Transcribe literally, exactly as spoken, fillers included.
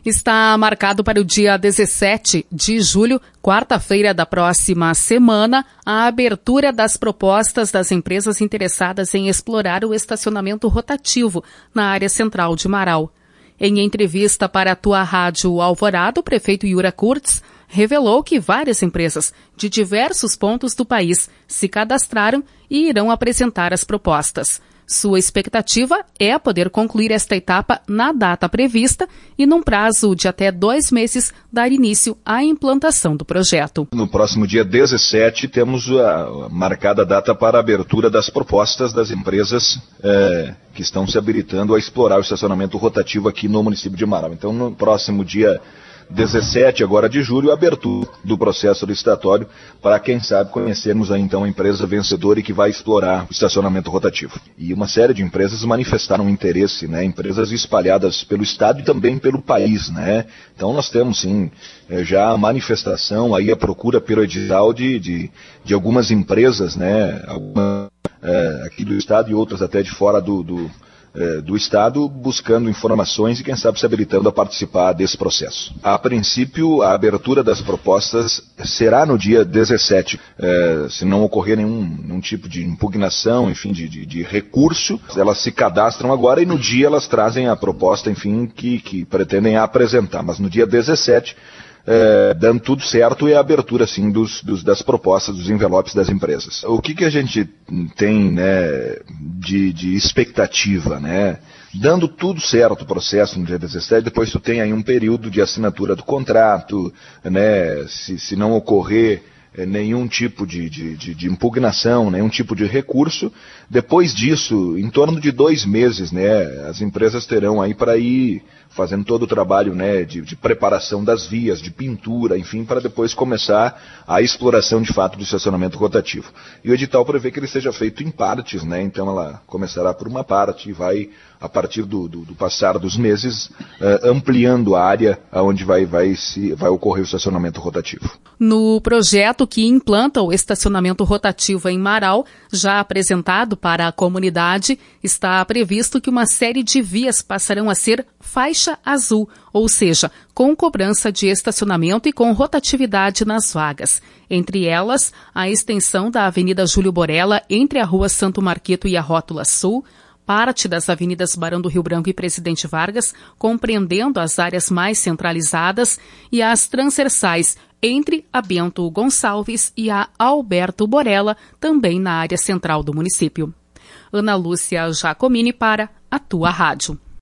Está marcado para o dia dezessete de julho, quarta-feira da próxima semana, a abertura das propostas das empresas interessadas em explorar o estacionamento rotativo na área central de Marau. Em entrevista para a Tua Rádio Alvorada, o prefeito Yura Kurtz revelou que várias empresas de diversos pontos do país se cadastraram e irão apresentar as propostas. Sua expectativa é poder concluir esta etapa na data prevista e, num prazo de até dois meses, dar início à implantação do projeto. No próximo dia dezessete, temos a marcada data para a abertura das propostas das empresas é, que estão se habilitando a explorar o estacionamento rotativo aqui no município de Marau. Então, no próximo dia dezessete agora de julho, a abertura do processo licitatório para, quem sabe, conhecermos aí então a empresa vencedora e que vai explorar o estacionamento rotativo. E uma série de empresas manifestaram interesse, né? Empresas espalhadas pelo estado e também pelo país, né? Então nós temos sim já a manifestação, aí a procura pelo edital de, de, de algumas empresas, né? Algumas é, aqui do estado e outras até de fora do, do do Estado, buscando informações e, quem sabe, se habilitando a participar desse processo. A princípio, a abertura das propostas será no dia dezessete. É, se não ocorrer nenhum, nenhum tipo de impugnação, enfim, de, de, de recurso, elas se cadastram agora e no dia elas trazem a proposta, enfim, que, que pretendem apresentar. Mas no dia dezessete, É, dando tudo certo, é a abertura, sim, dos, dos, das propostas, dos envelopes das empresas. O que que a gente tem, né, de, de expectativa, né? Dando tudo certo o processo no dia dezessete, depois tu tem aí um período de assinatura do contrato, né? Se, se não ocorrer é, nenhum tipo de, de, de, de impugnação, nenhum tipo de recurso, depois disso, em torno de dois meses, né, as empresas terão aí para ir fazendo todo o trabalho, né, de, de preparação das vias, de pintura, enfim, para depois começar a exploração de fato do estacionamento rotativo. E o edital prevê que ele seja feito em partes, né, então ela começará por uma parte e vai, a partir do, do, do passar dos meses, uh, ampliando a área onde vai, vai, se, vai ocorrer o estacionamento rotativo. No projeto que implanta o estacionamento rotativo em Marau, já apresentado para a comunidade, está previsto que uma série de vias passarão a ser faixa azul, ou seja, com cobrança de estacionamento e com rotatividade nas vagas. Entre elas, a extensão da Avenida Júlio Borella entre a Rua Santo Marqueto e a Rótula Sul, parte das avenidas Barão do Rio Branco e Presidente Vargas, compreendendo as áreas mais centralizadas, e as transversais entre a Bento Gonçalves e a Alberto Borella, também na área central do município. Ana Lúcia Giacomini para a Tua Rádio.